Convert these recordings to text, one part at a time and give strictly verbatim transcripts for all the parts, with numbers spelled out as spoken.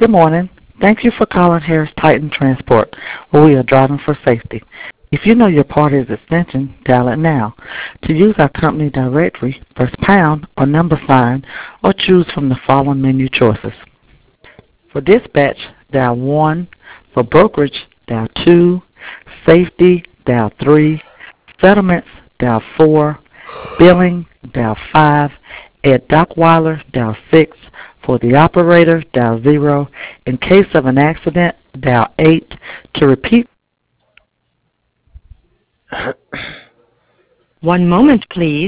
Good morning. Thank you for calling Harris Titan Transport, where we are driving for safety. If you know your party's extension, dial it now. To use our company directory, press pound or number sign, or choose from the following menu choices. For dispatch, dial one. For brokerage, dial two. Safety, dial three. Settlements, dial four. Billing, dial five. Ed Dockweiler, dial six. For the operator, dial zero. In case of an accident, dial eight. To repeat, One moment, please.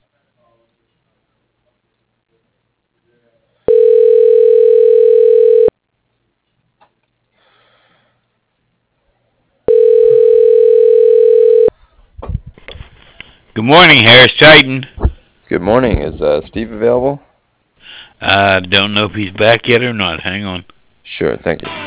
Good morning, Harris Titan. Good morning. Is uh, Steve available? I don't know if he's back yet or not. Hang on. Sure, thank you.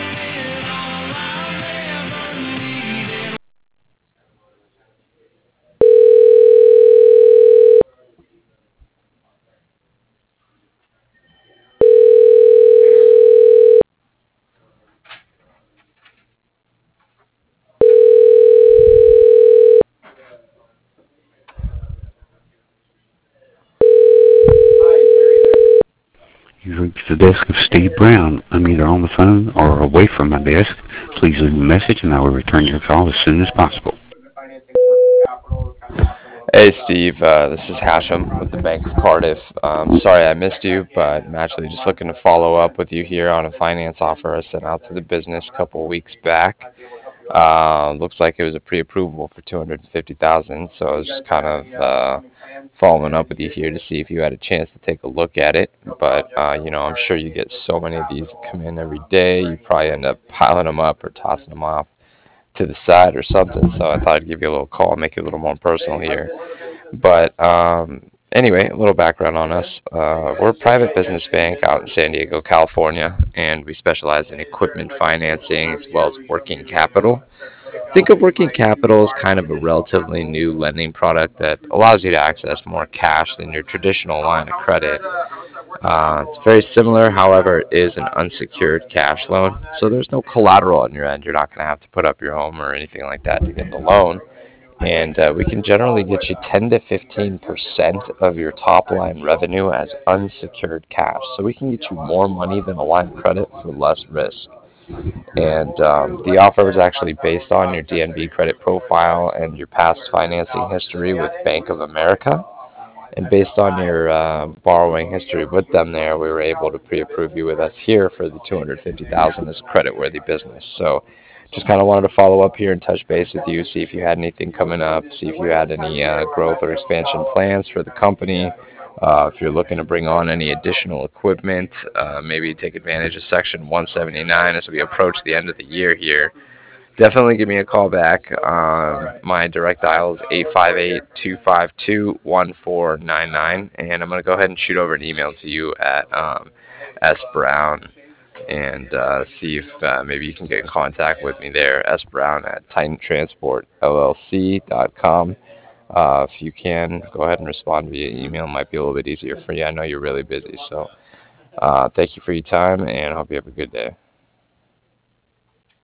You've reached the desk of Steve Brown. I'm either on the phone or away from my desk. Please leave a message and I will return your call as soon as possible. Hey, Steve. Uh, this is Hashem with the Bank of Cardiff. Um, sorry I missed you, but I'm actually just looking to follow up with you here on a finance offer I sent out to the business a couple of weeks back. Uh, looks like it was a pre-approval for two hundred fifty thousand dollars, so I was just kind of uh, following up with you here to see if you had a chance to take a look at it. But, uh, you know, I'm sure you get so many of these that come in every day, you probably end up piling them up or tossing them off to the side or something. So I thought I'd give you a little call and make it a little more personal here. But um, anyway, a little background on us. Uh, we're a private business bank out in San Diego, California, and we specialize in equipment financing as well as working capital. Think of working capital as kind of a relatively new lending product that allows you to access more cash than your traditional line of credit. Uh, it's very similar, however, it is an unsecured cash loan, so there's no collateral on your end. You're not going to have to put up your home or anything like that to get the loan. And uh, we can generally get you ten to fifteen percent of your top line revenue as unsecured cash. So we can get you more money than a line of credit for less risk. And um, the offer is actually based on your D N B credit profile and your past financing history with Bank of America. And based on your uh, borrowing history with them there, we were able to pre-approve you with us here for the two hundred fifty thousand dollars as credit-worthy business. So just kind of wanted to follow up here and touch base with you, see if you had anything coming up, see if you had any uh, growth or expansion plans for the company, uh, if you're looking to bring on any additional equipment, uh, maybe take advantage of Section one seventy-nine as we approach the end of the year here. Definitely give me a call back. Um, my direct dial is eight five eight, two five two, one four nine nine, and I'm going to go ahead and shoot over an email to you at um, sbrown and uh, see if uh, maybe you can get in contact with me there, sbrown at titan transport l l c dot com. Uh, if you can, go ahead and respond via email. It might be a little bit easier for you. I know you're really busy, so uh, thank you for your time, and I hope you have a good day.